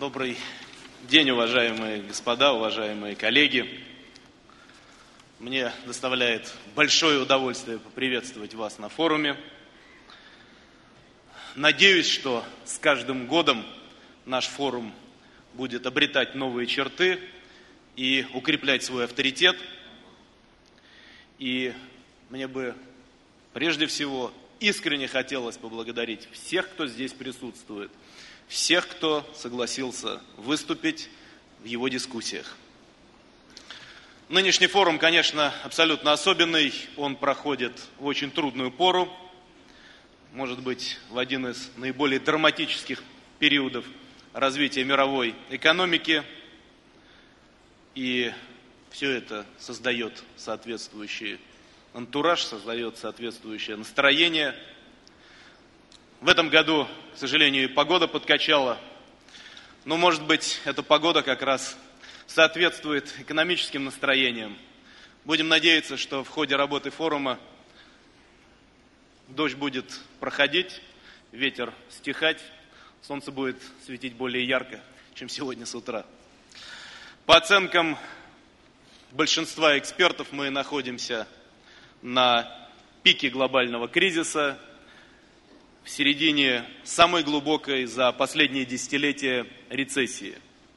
Добрый день, уважаемые господа, уважаемые коллеги. Мне доставляет большое удовольствие поприветствовать вас на форуме. Надеюсь, что с каждым годом наш форум будет обретать новые черты и укреплять свой авторитет. И мне бы прежде всего искренне хотелось поблагодарить всех, кто здесь присутствует, всех, кто согласился выступить в его дискуссиях. Нынешний форум, конечно, абсолютно особенный. Он проходит в очень трудную пору, может быть, в один из наиболее драматических периодов развития мировой экономики. И все это создает соответствующий антураж, создает соответствующее настроение. В этом году, к сожалению, и погода подкачала. Но, может быть, эта погода как раз соответствует экономическим настроениям. Будем надеяться, что в ходе работы форума дождь будет проходить, ветер стихать, солнце будет светить более ярко, чем сегодня с утра. По оценкам большинства экспертов, мы находимся на пике глобального кризиса, в середине самой глубокой за последние десятилетия рецессии.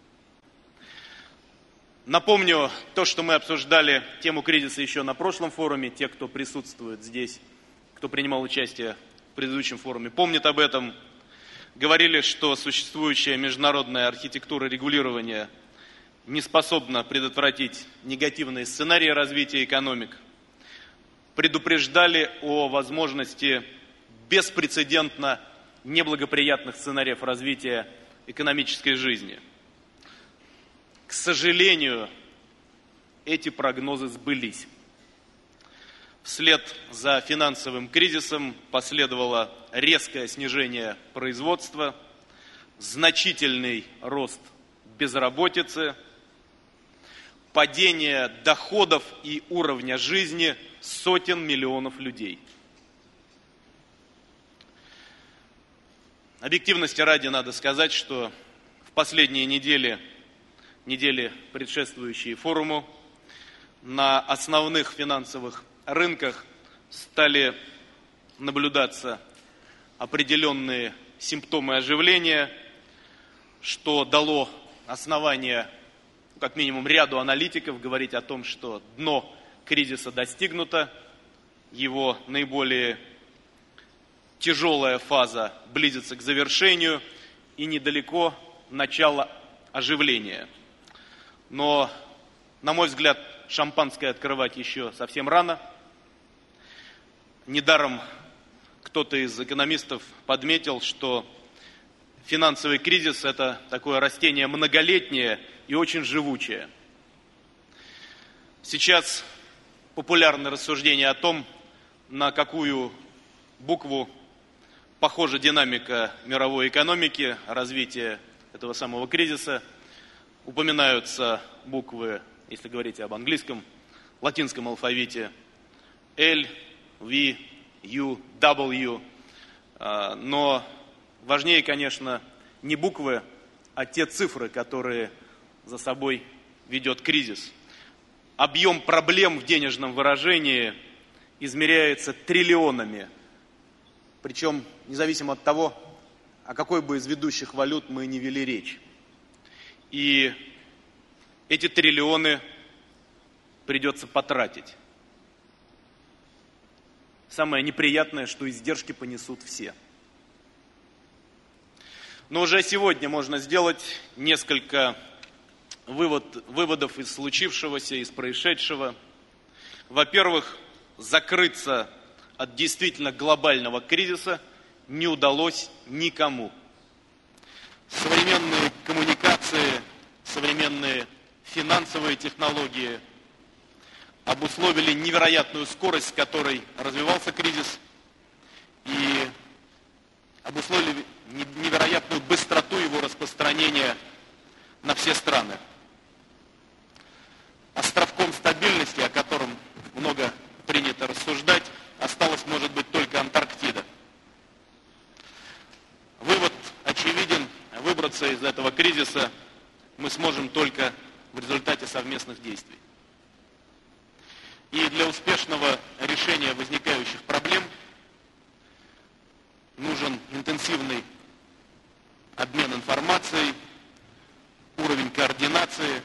Напомню то, что мы обсуждали тему кризиса еще на прошлом форуме. Те, кто присутствует здесь, кто принимал участие в предыдущем форуме, помнят об этом. Говорили, что существующая международная архитектура регулирования не способна предотвратить негативные сценарии развития экономик. Предупреждали о возможности беспрецедентно неблагоприятных сценариев развития экономической жизни. К сожалению, эти прогнозы сбылись. Вслед за финансовым кризисом последовало резкое снижение производства, значительный рост безработицы, падение доходов и уровня жизни сотен миллионов людей. Объективности ради надо сказать, что в последние недели, предшествующие форуму, на основных финансовых рынках стали наблюдаться определенные симптомы оживления, что дало основание, как минимум, ряду аналитиков говорить о том, что дно кризиса достигнуто, его наиболее тяжелая фаза близится к завершению и недалеко начало оживления. Но, на мой взгляд, шампанское открывать еще совсем рано. Недаром кто-то из экономистов подметил, что финансовый кризис – это такое растение многолетнее и очень живучее. Сейчас популярны рассуждения о том, на какую букву похожа динамика мировой экономики, развития этого самого кризиса. Упоминаются буквы, если говорить об английском, латинском алфавите L, V, U, W. Но важнее, конечно, не буквы, а те цифры, которые за собой ведет кризис. Объем проблем в денежном выражении измеряется триллионами. Причем независимо от того, о какой бы из ведущих валют мы ни вели речь. И эти триллионы придется потратить. Самое неприятное, что издержки понесут все. Но уже сегодня можно сделать несколько выводов из случившегося, из происшедшего. Во-первых, закрыться от действительно глобального кризиса не удалось никому. Современные коммуникации, современные финансовые технологии обусловили невероятную скорость, с которой развивался кризис, и обусловили невероятную быстроту его распространения на все страны. Островком стабильности, о котором много принято рассуждать, осталась, может быть, только Антарктида. Вывод очевиден. Выбор выбраться из этого кризиса мы сможем только в результате совместных действий. И для успешного решения возникающих проблем нужен интенсивный обмен информацией, уровень координации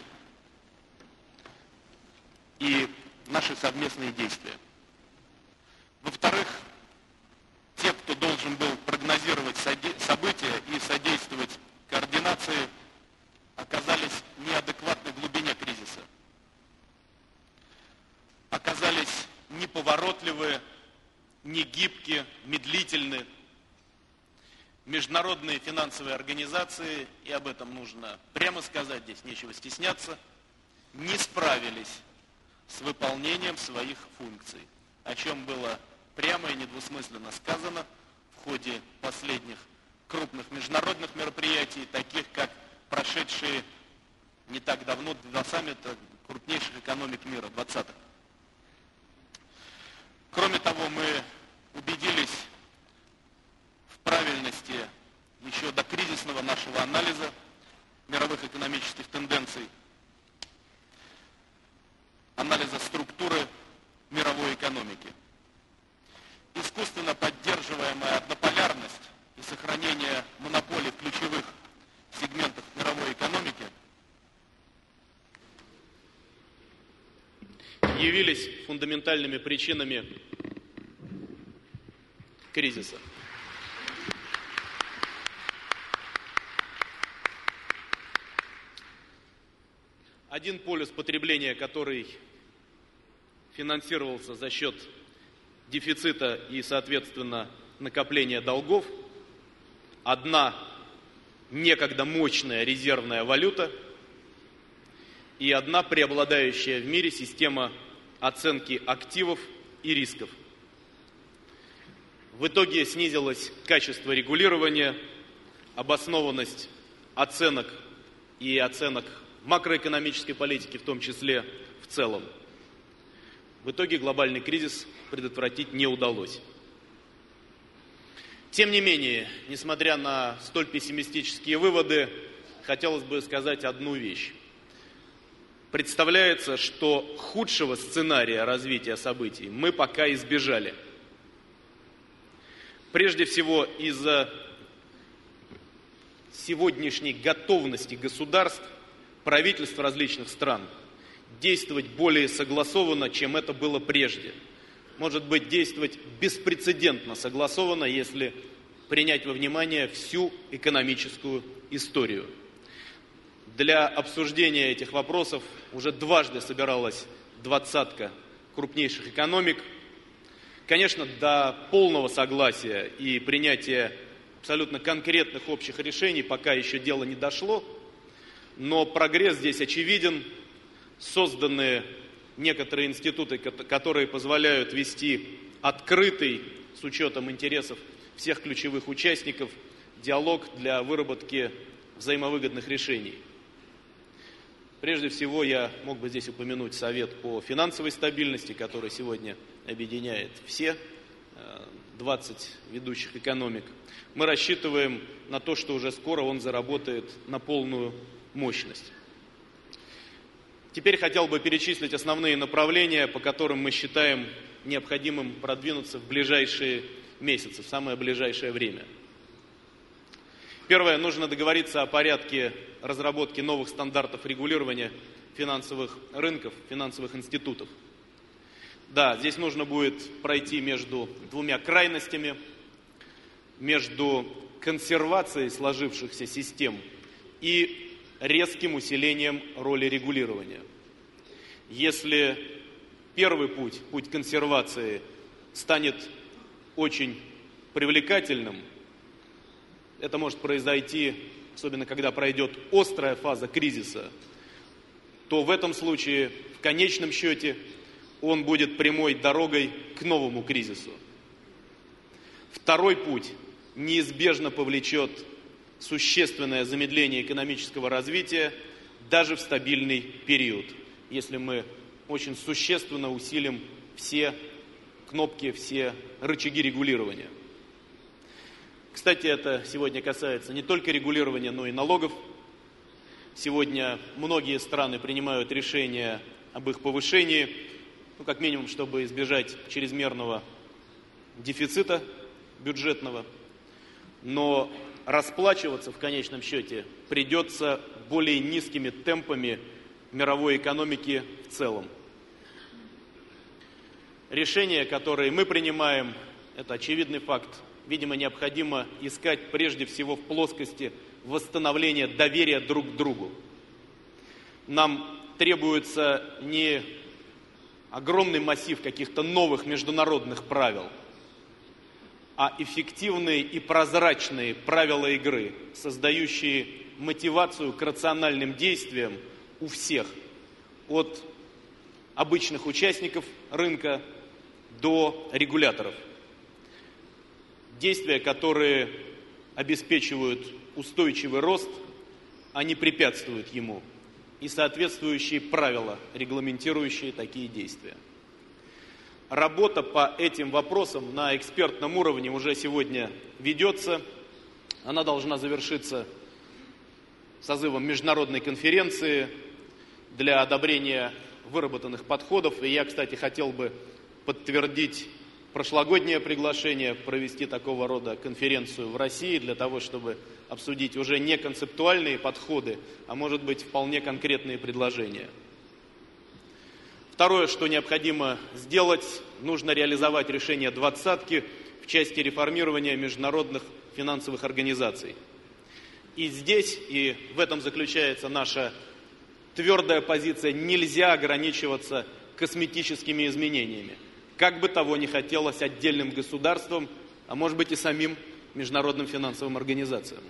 и наши совместные действия. Во-вторых, те, кто должен был прогнозировать события и содействовать координации, оказались в неадекватной глубине кризиса. Оказались неповоротливые, негибкие, медлительны. Международные финансовые организации, и об этом нужно прямо сказать, здесь нечего стесняться, не справились с выполнением своих функций, о чем было прямо и недвусмысленно сказано в ходе последних крупных международных мероприятий, таких как прошедшие не так давно два саммита крупнейших экономик мира, 20-х. Кроме того, мы убедились в правильности еще до кризисного нашего анализа мировых экономических тенденций, анализа структуры мировой экономики. Искусственно поддерживаемая однополярность и сохранение монополий в ключевых сегментах мировой экономики явились фундаментальными причинами кризиса. Один полюс потребления, который финансировался за счет дефицита и, соответственно, накопления долгов, одна некогда мощная резервная валюта и одна преобладающая в мире система оценки активов и рисков. В итоге снизилось качество регулирования, обоснованность оценок и оценок макроэкономической политики, в том числе в целом. В итоге глобальный кризис предотвратить не удалось. Тем не менее, несмотря на столь пессимистические выводы, хотелось бы сказать одну вещь. Представляется, что худшего сценария развития событий мы пока избежали. Прежде всего, из-за сегодняшней готовности государств, правительств различных стран действовать более согласованно, чем это было прежде. Может быть, действовать беспрецедентно согласованно, если принять во внимание всю экономическую историю. Для обсуждения этих вопросов уже дважды собиралась двадцатка крупнейших экономик. Конечно, до полного согласия и принятия абсолютно конкретных общих решений пока еще дело не дошло, но прогресс здесь очевиден. Созданы некоторые институты, которые позволяют вести открытый, с учетом интересов всех ключевых участников, диалог для выработки взаимовыгодных решений. Прежде всего, я мог бы здесь упомянуть Совет по финансовой стабильности, который сегодня объединяет все 20 ведущих экономик. Мы рассчитываем на то, что уже скоро он заработает на полную мощность. Теперь хотел бы перечислить основные направления, по которым мы считаем необходимым продвинуться в ближайшие месяцы, в самое ближайшее время. Первое, нужно договориться о порядке разработки новых стандартов регулирования финансовых рынков, финансовых институтов. Да, здесь нужно будет пройти между двумя крайностями, между консервацией сложившихся систем и резким усилением роли регулирования. Если первый путь, путь консервации, станет очень привлекательным, это может произойти, особенно когда пройдет острая фаза кризиса, то в этом случае, в конечном счете, он будет прямой дорогой к новому кризису. Второй путь неизбежно повлечет существенное замедление экономического развития даже в стабильный период, если мы очень существенно усилим все кнопки, все рычаги регулирования. Кстати, это сегодня касается не только регулирования, но и налогов. Сегодня многие страны принимают решения об их повышении, как минимум, чтобы избежать чрезмерного дефицита бюджетного. Но расплачиваться в конечном счете придется более низкими темпами мировой экономики в целом. Решения, которые мы принимаем, это очевидный факт, видимо, необходимо искать прежде всего в плоскости восстановления доверия друг к другу. Нам требуется не огромный массив каких-то новых международных правил, а эффективные и прозрачные правила игры, создающие мотивацию к рациональным действиям у всех, от обычных участников рынка до регуляторов. Действия, которые обеспечивают устойчивый рост, а не препятствуют ему, и соответствующие правила, регламентирующие такие действия. Работа по этим вопросам на экспертном уровне уже сегодня ведется. Она должна завершиться созывом международной конференции для одобрения выработанных подходов. И я, кстати, хотел бы подтвердить прошлогоднее приглашение провести такого рода конференцию в России для того, чтобы обсудить уже не концептуальные подходы, а может быть вполне конкретные предложения. Второе, что необходимо сделать, нужно реализовать решение двадцатки в части реформирования международных финансовых организаций. И здесь, и в этом заключается наша твердая позиция, нельзя ограничиваться косметическими изменениями, как бы того ни хотелось отдельным государствам, а может быть и самим международным финансовым организациям.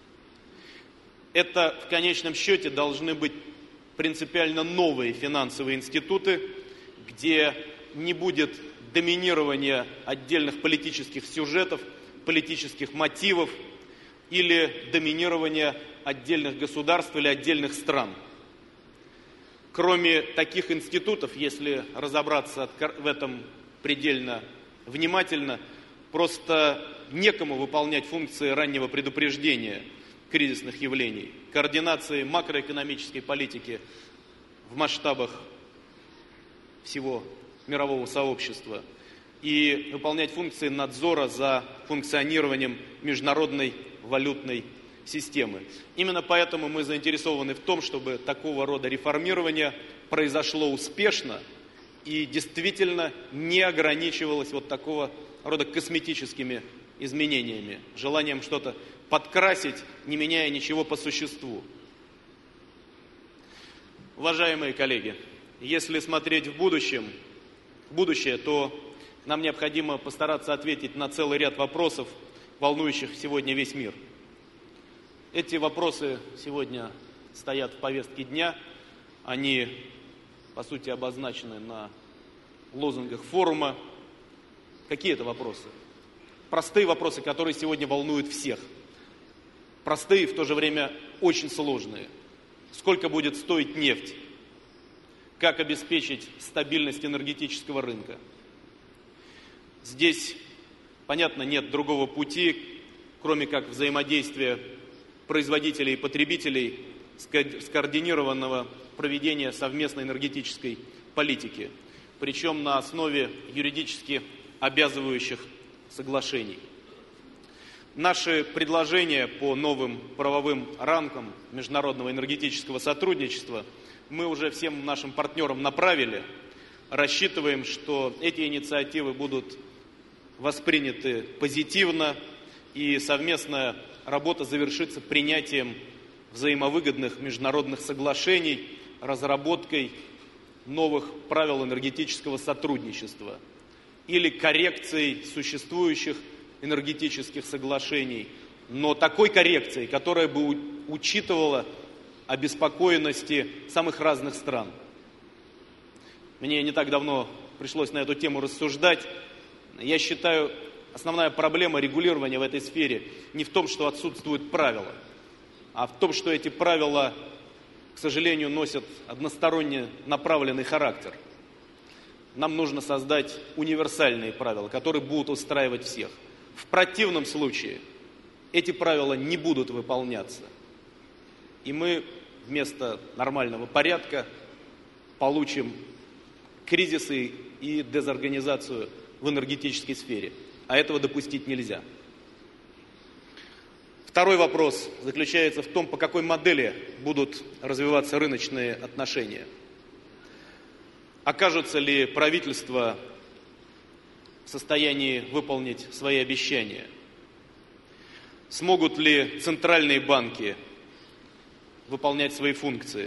Это в конечном счете должны быть принципиально новые финансовые институты, где не будет доминирования отдельных политических сюжетов, политических мотивов или доминирования отдельных государств или отдельных стран. Кроме таких институтов, если разобраться в этом предельно внимательно, просто некому выполнять функции раннего предупреждения кризисных явлений, координации макроэкономической политики в масштабах всего мирового сообщества и выполнять функции надзора за функционированием международной валютной системы. Именно поэтому мы заинтересованы в том, чтобы такого рода реформирование произошло успешно и действительно не ограничивалось вот такого рода косметическими изменениями, желанием что-то подкрасить, не меняя ничего по существу. Уважаемые коллеги, если смотреть в будущее, то нам необходимо постараться ответить на целый ряд вопросов, волнующих сегодня весь мир. Эти вопросы сегодня стоят в повестке дня, они, по сути, обозначены на лозунгах форума. Какие это вопросы? Простые вопросы, которые сегодня волнуют всех. Простые, в то же время очень сложные. Сколько будет стоить нефть? Как обеспечить стабильность энергетического рынка? Здесь, понятно, нет другого пути, кроме как взаимодействия производителей и потребителей, скоординированного проведения совместной энергетической политики, причем на основе юридически обязывающих соглашений. Наши предложения по новым правовым рамкам международного энергетического сотрудничества мы уже всем нашим партнерам направили. Рассчитываем, что эти инициативы будут восприняты позитивно, и совместная работа завершится принятием взаимовыгодных международных соглашений, разработкой новых правил энергетического сотрудничества или коррекцией существующих энергетических соглашений, но такой коррекцией, которая бы учитывала обеспокоенности самых разных стран. Мне не так давно пришлось на эту тему рассуждать. Я считаю, основная проблема регулирования в этой сфере не в том, что отсутствуют правила, а в том, что эти правила, к сожалению, носят односторонне направленный характер. Нам нужно создать универсальные правила, которые будут устраивать всех. В противном случае эти правила не будут выполняться. И мы вместо нормального порядка получим кризисы и дезорганизацию в энергетической сфере. А этого допустить нельзя. Второй вопрос заключается в том, по какой модели будут развиваться рыночные отношения. Окажутся ли правительства в состоянии выполнить свои обещания? Смогут ли центральные банки выполнять свои функции?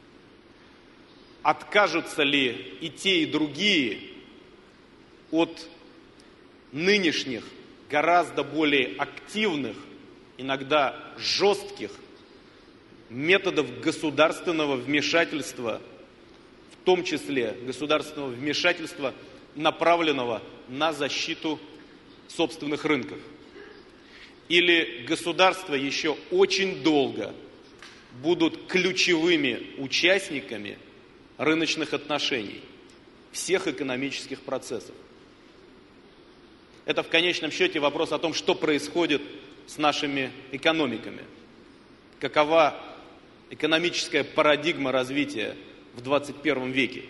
Откажутся ли и те, и другие от нынешних, гораздо более активных, иногда жестких методов государственного вмешательства, в том числе государственного вмешательства, направленного на защиту собственных рынков? Или государства еще очень долго будут ключевыми участниками рыночных отношений, всех экономических процессов? Это в конечном счете вопрос о том, что происходит с нашими экономиками. Какова экономическая парадигма развития в 21 веке?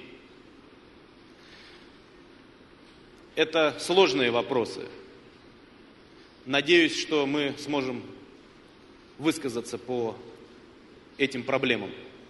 Это сложные вопросы. Надеюсь, что мы сможем высказаться по этим проблемам.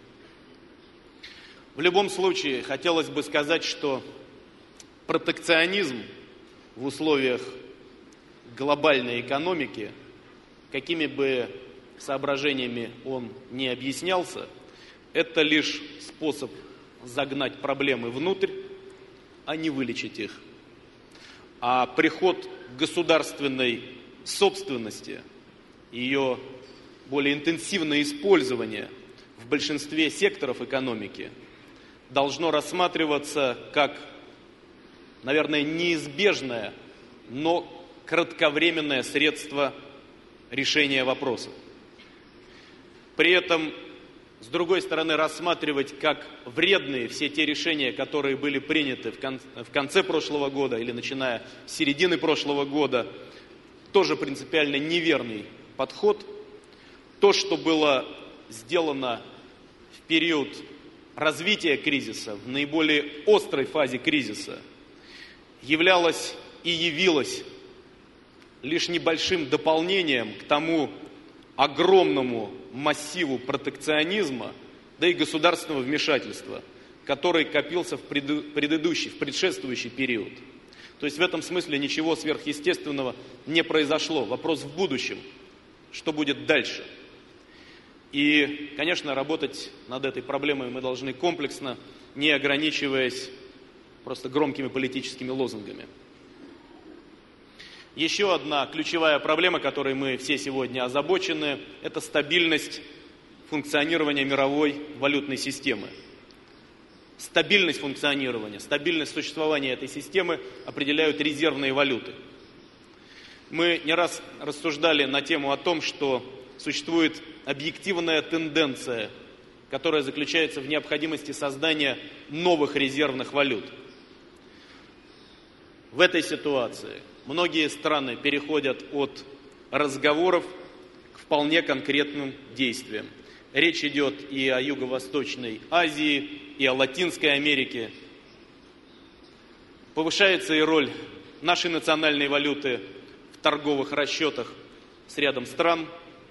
В любом случае, хотелось бы сказать, что протекционизм в условиях глобальной экономики, какими бы соображениями он ни объяснялся, это лишь способ загнать проблемы внутрь, а не вылечить их. А приход к государственной собственности, ее более интенсивное использование в большинстве секторов экономики должно рассматриваться как, наверное, неизбежное, но кратковременное средство решения вопроса. При этом, с другой стороны, рассматривать как вредные все те решения, которые были приняты в конце прошлого года или начиная с середины прошлого года, тоже принципиально неверный подход. То, что было сделано в период развития кризиса, в наиболее острой фазе кризиса, являлось и явилось лишь небольшим дополнением к тому огромному массиву протекционизма, да и государственного вмешательства, который копился в предшествующий период. То есть в этом смысле ничего сверхъестественного не произошло. Вопрос в будущем, что будет дальше. И, конечно, работать над этой проблемой мы должны комплексно, не ограничиваясь просто громкими политическими лозунгами. Еще одна ключевая проблема, которой мы все сегодня озабочены, это стабильность функционирования мировой валютной системы. Стабильность функционирования, стабильность существования этой системы определяют резервные валюты. Мы не раз рассуждали на тему о том, что существует объективная тенденция, которая заключается в необходимости создания новых резервных валют. В этой ситуации многие страны переходят от разговоров к вполне конкретным действиям. Речь идет и о Юго-Восточной Азии, и о Латинской Америке. Повышается и роль нашей национальной валюты в торговых расчетах с рядом стран.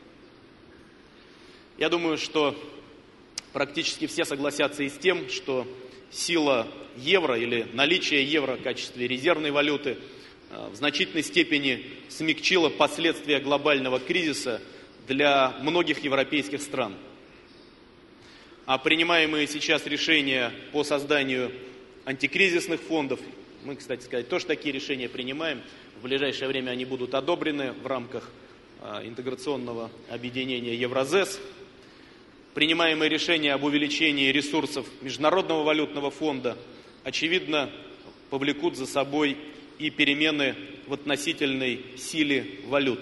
Я думаю, что практически все согласятся и с тем, что сила евро или наличие евро в качестве резервной валюты в значительной степени смягчило последствия глобального кризиса для многих европейских стран. А принимаемые сейчас решения по созданию антикризисных фондов, мы, кстати сказать, тоже такие решения принимаем, в ближайшее время они будут одобрены в рамках интеграционного объединения Евразес. Принимаемые решения об увеличении ресурсов Международного валютного фонда, очевидно, повлекут за собой и перемены в относительной силе валют.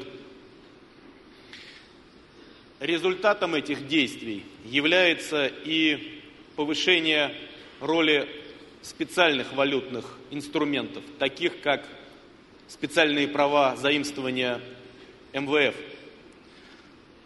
Результатом этих действий является и повышение роли специальных валютных инструментов, таких как специальные права заимствования МВФ.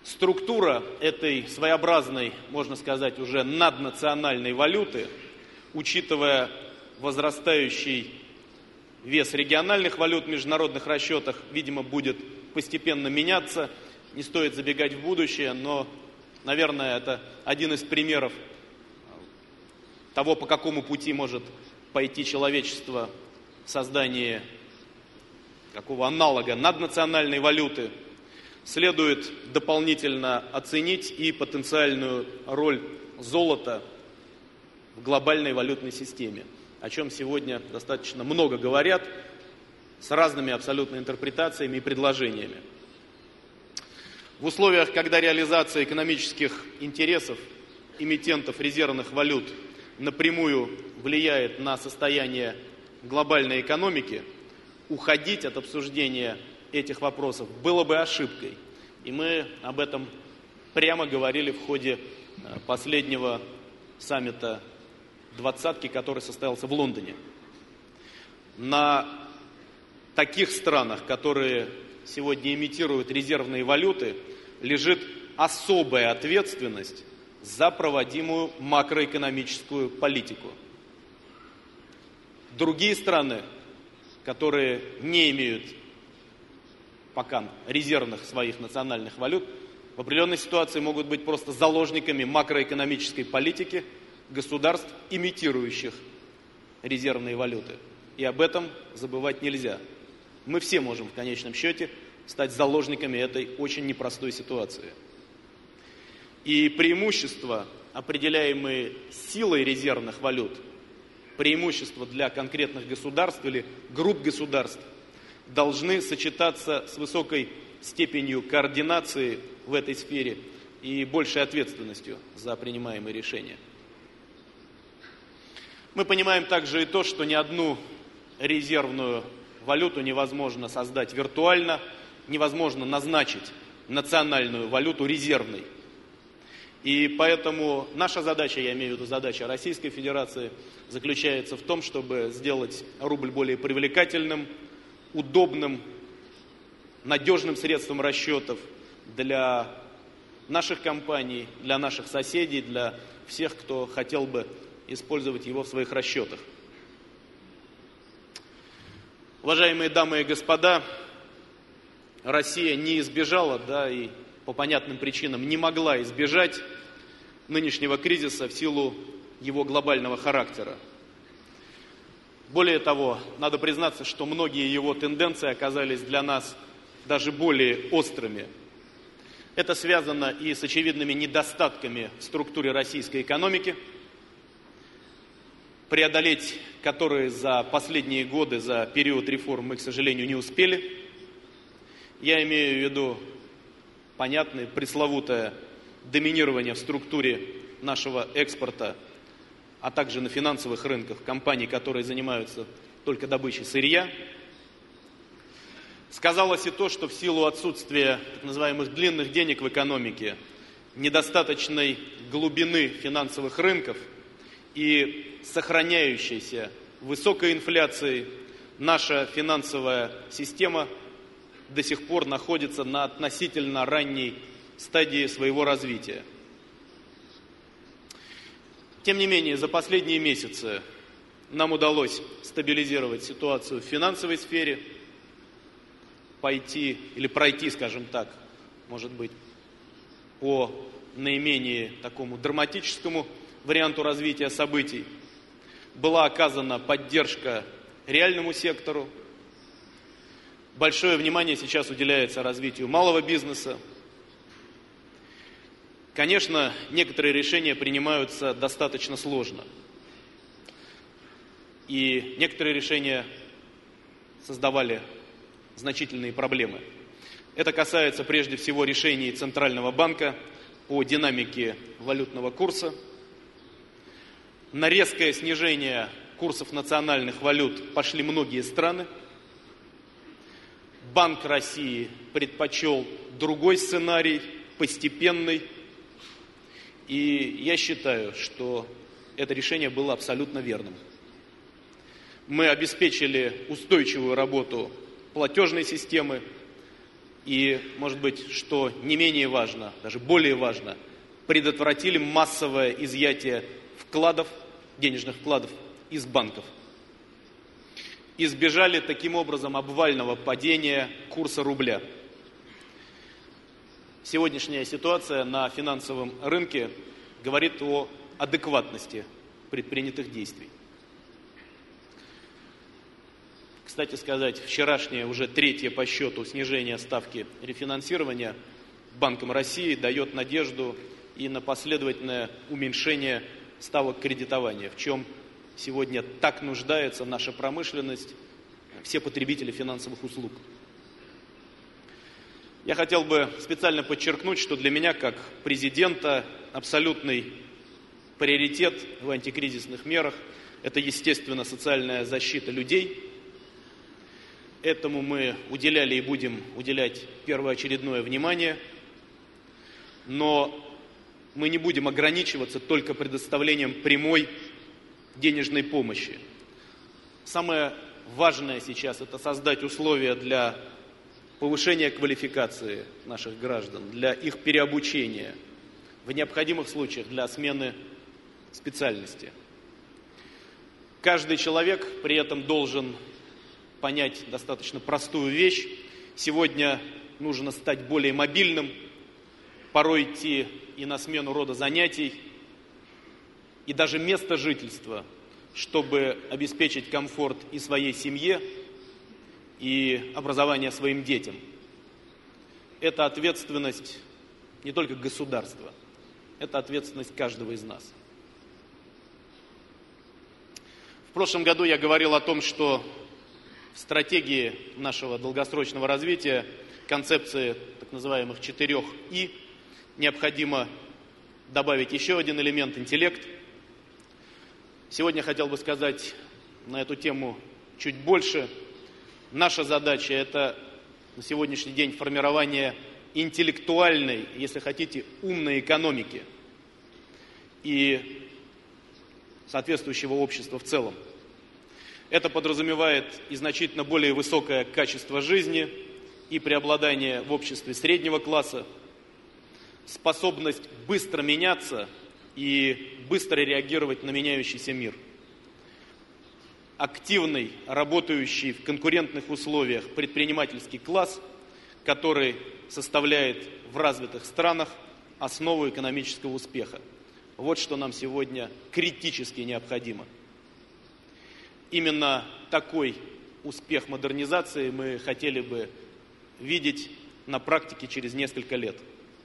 Структура этой своеобразной, можно сказать, уже наднациональной валюты, учитывая возрастающий вес региональных валют в международных расчетах, видимо, будет постепенно меняться. Не стоит забегать в будущее, но, наверное, это один из примеров того, по какому пути может пойти человечество в создании какого аналога наднациональной валюты. Следует дополнительно оценить и потенциальную роль золота в глобальной валютной системе, о чем сегодня достаточно много говорят, с разными абсолютно интерпретациями и предложениями. В условиях, когда реализация экономических интересов эмитентов резервных валют напрямую влияет на состояние глобальной экономики, уходить от обсуждения этих вопросов было бы ошибкой. И мы об этом прямо говорили в ходе последнего саммита «двадцатки», который состоялся в Лондоне. На таких странах, которые сегодня имитируют резервные валюты, лежит особая ответственность за проводимую макроэкономическую политику. Другие страны, которые не имеют пока резервных своих национальных валют, в определенной ситуации могут быть просто заложниками макроэкономической политики государств, имитирующих резервные валюты. И об этом забывать нельзя. Мы все можем в конечном счете стать заложниками этой очень непростой ситуации. И преимущества, определяемые силой резервных валют, преимущества для конкретных государств или групп государств, должны сочетаться с высокой степенью координации в этой сфере и большей ответственностью за принимаемые решения. Мы понимаем также и то, что ни одну резервную валюту невозможно создать виртуально, невозможно назначить национальную валюту резервной. И поэтому наша задача, я имею в виду задача Российской Федерации, заключается в том, чтобы сделать рубль более привлекательным, удобным, надежным средством расчетов для наших компаний, для наших соседей, для всех, кто хотел бы использовать его в своих расчетах. Уважаемые дамы и господа, Россия не избежала, и по понятным причинам не могла избежать нынешнего кризиса в силу его глобального характера. Более того, надо признаться, что многие его тенденции оказались для нас даже более острыми. Это связано и с очевидными недостатками в структуре российской экономики, преодолеть которые за последние годы, за период реформ мы, к сожалению, не успели. Я имею в виду понятное, пресловутое доминирование в структуре нашего экспорта, а также на финансовых рынках компаний, которые занимаются только добычей сырья. Сказалось и то, что в силу отсутствия так называемых длинных денег в экономике, недостаточной глубины финансовых рынков и сохраняющейся высокой инфляции, наша финансовая система до сих пор находится на относительно ранней стадии своего развития. Тем не менее, за последние месяцы нам удалось стабилизировать ситуацию в финансовой сфере, пройти, скажем так, может быть, по наименее такому драматическому варианту развития событий. Была оказана поддержка реальному сектору. Большое внимание сейчас уделяется развитию малого бизнеса. Конечно, некоторые решения принимаются достаточно сложно. И некоторые решения создавали значительные проблемы. Это касается прежде всего решений Центрального банка по динамике валютного курса. На резкое снижение курсов национальных валют пошли многие страны. Банк России предпочел другой сценарий, постепенный. И я считаю, что это решение было абсолютно верным. Мы обеспечили устойчивую работу платежной системы, и, может быть, что не менее важно, даже более важно, предотвратили массовое изъятие вкладов, денежных вкладов из банков. Избежали таким образом обвального падения курса рубля. Сегодняшняя ситуация на финансовом рынке говорит о адекватности предпринятых действий. Кстати сказать, вчерашнее уже третье по счету снижение ставки рефинансирования Банком России дает надежду и на последовательное уменьшение ставок кредитования, в чем сегодня так нуждается наша промышленность, все потребители финансовых услуг. Я хотел бы специально подчеркнуть, что для меня, как президента, абсолютный приоритет в антикризисных мерах – это, естественно, социальная защита людей. Этому мы уделяли и будем уделять первоочередное внимание, но мы не будем ограничиваться только предоставлением прямой денежной помощи. Самое важное сейчас – это создать условия для повышения квалификации наших граждан, для их переобучения, в необходимых случаях для смены специальности. Каждый человек при этом должен понять достаточно простую вещь. Сегодня нужно стать более мобильным, порой идти и на смену рода занятий, и даже место жительства, чтобы обеспечить комфорт и своей семье, и образование своим детям. Это ответственность не только государства, это ответственность каждого из нас. В прошлом году я говорил о том, что в стратегии нашего долгосрочного развития, концепции так называемых 4 И, необходимо добавить еще один элемент – интеллект. Сегодня я хотел бы сказать на эту тему чуть больше. Наша задача – это на сегодняшний день формирование интеллектуальной, если хотите, умной экономики и соответствующего общества в целом. Это подразумевает и значительно более высокое качество жизни, и преобладание в обществе среднего класса, способность быстро меняться и быстро реагировать на меняющийся мир. Активный, работающий в конкурентных условиях предпринимательский класс, который составляет в развитых странах основу экономического успеха. Вот что нам сегодня критически необходимо. Именно такой успех модернизации мы хотели бы видеть на практике через несколько лет.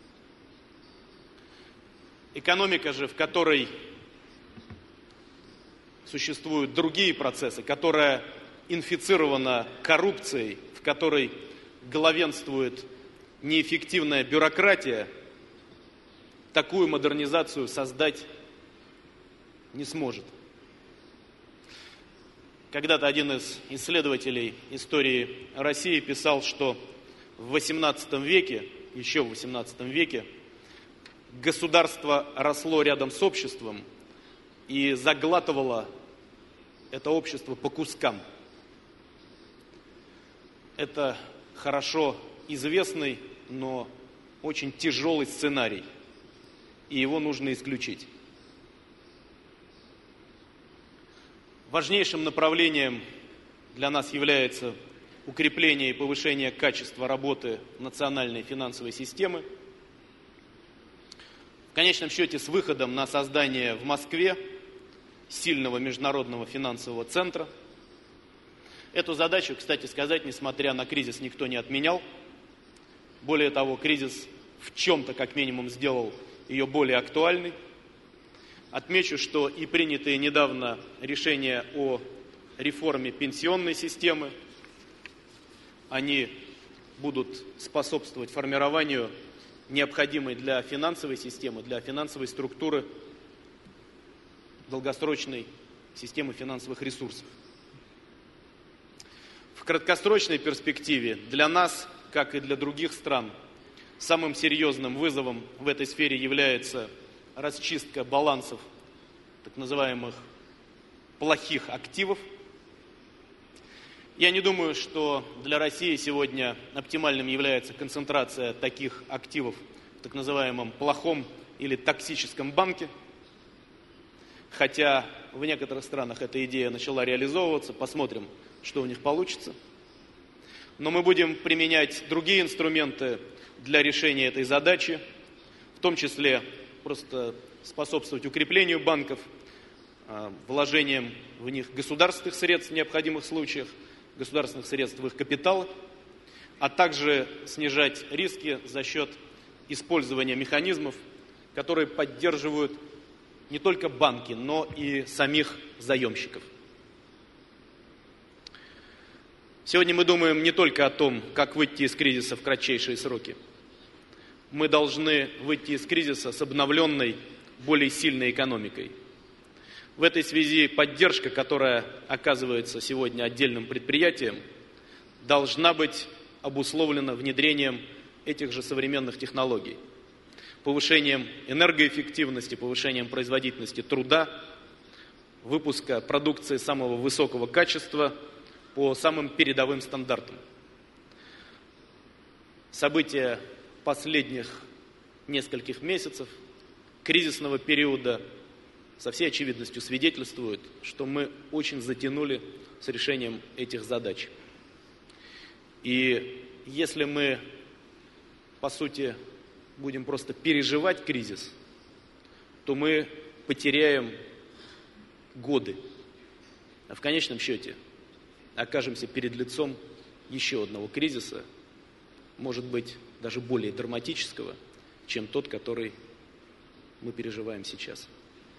Экономика же, в которой существуют другие процессы, которая инфицирована коррупцией, в которой главенствует неэффективная бюрократия, такую модернизацию создать не сможет. Когда-то один из исследователей истории России писал, что в XVIII веке, еще в XVIII веке, государство росло рядом с обществом и заглатывало это общество по кускам. Это хорошо известный, но очень тяжелый сценарий, и его нужно исключить. Важнейшим направлением для нас является укрепление и повышение качества работы национальной финансовой системы. В конечном счете, с выходом на создание в Москве сильного международного финансового центра. Эту задачу, кстати сказать, несмотря на кризис, никто не отменял. Более того, кризис в чем-то, как минимум, сделал ее более актуальной. Отмечу, что и принятые недавно решения о реформе пенсионной системы, они будут способствовать формированию необходимой для финансовой системы, для финансовой структуры долгосрочной системы финансовых ресурсов. В краткосрочной перспективе для нас, как и для других стран, самым серьезным вызовом в этой сфере является расчистка балансов так называемых плохих активов Я не думаю, что для России сегодня оптимальным является концентрация таких активов в так называемом плохом или токсическом банке. Хотя в некоторых странах эта идея начала реализовываться, посмотрим, что у них получится. Но мы будем применять другие инструменты для решения этой задачи, в том числе просто способствовать укреплению банков, вложением в них государственных средств в необходимых случаях, государственных средств в их капитал, а также снижать риски за счет использования механизмов, которые поддерживают не только банки, но и самих заемщиков. Сегодня мы думаем не только о том, как выйти из кризиса в кратчайшие сроки. Мы должны выйти из кризиса с обновленной, более сильной экономикой. В этой связи поддержка, которая оказывается сегодня отдельным предприятиям, должна быть обусловлена внедрением этих же современных технологий, повышением энергоэффективности, повышением производительности труда, выпуска продукции самого высокого качества по самым передовым стандартам. События последних нескольких месяцев, кризисного периода, со всей очевидностью свидетельствуют, что мы очень затянули с решением этих задач. И если мы, по сути, будем просто переживать кризис, то мы потеряем годы. А в конечном счете окажемся перед лицом еще одного кризиса, может быть, даже более драматического, чем тот, который мы переживаем сейчас.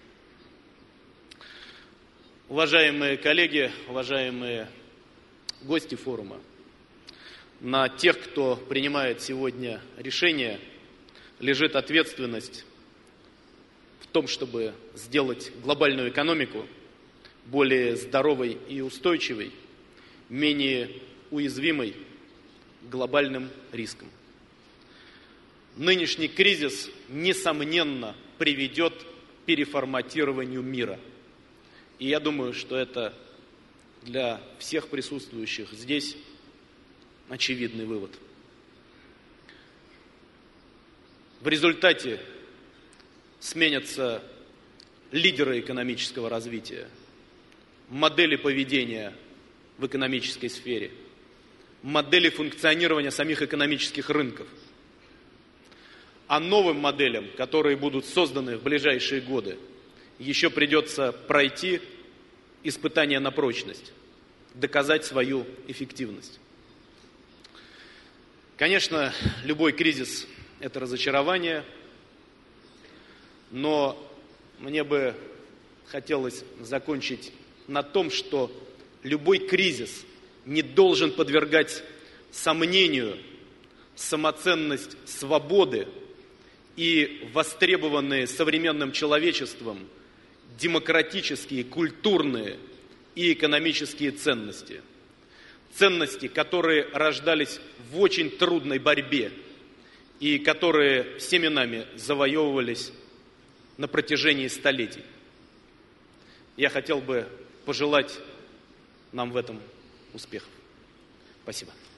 Уважаемые коллеги, уважаемые гости форума, на тех, кто принимает сегодня решения, лежит ответственность в том, чтобы сделать глобальную экономику более здоровой и устойчивой, менее уязвимой глобальным рискам. Нынешний кризис, несомненно, приведет к переформатированию мира. И я думаю, что это для всех присутствующих здесь очевидный вывод. В результате сменятся лидеры экономического развития, модели поведения в экономической сфере, модели функционирования самих экономических рынков. А новым моделям, которые будут созданы в ближайшие годы, еще придется пройти испытания на прочность, доказать свою эффективность. Конечно, любой кризис – это разочарование, но мне бы хотелось закончить на том, что любой кризис не должен подвергать сомнению самоценность свободы и востребованные современным человечеством демократические, культурные и экономические ценности. Ценности, которые рождались в очень трудной борьбе и которые всеми нами завоевывались на протяжении столетий. Я хотел бы пожелать нам в этом успехов. Спасибо.